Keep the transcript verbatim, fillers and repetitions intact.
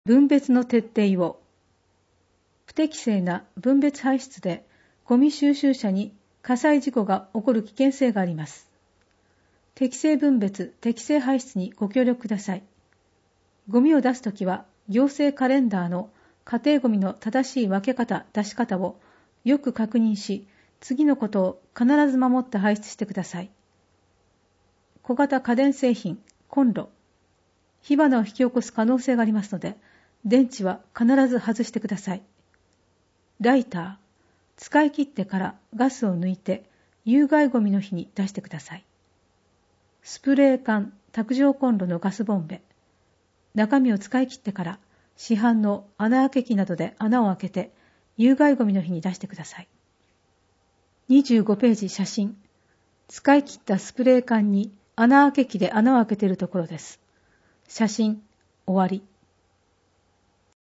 分別の徹底を。不適正な分別排出でゴミ収集車に火災事故が起こる危険性があります。適正分別、適正排出にご協力ください。ゴミを出すときは行政カレンダーの家庭ゴミの正しい分け方、出し方をよく確認し、次のことを必ず守って排出してください。小型家電製品、コンロ、火花を引き起こす可能性がありますので、電池は必ず外してください。ライター、使い切ってからガスを抜いて有害ゴミの日に出してください。スプレー缶、卓上コンロのガスボンベ、中身を使い切ってから市販の穴開け器などで穴を開けて有害ゴミの日に出してください。にじゅうごページ写真、使い切ったスプレー缶に穴開け器で穴を開けているところです。写真、終わり。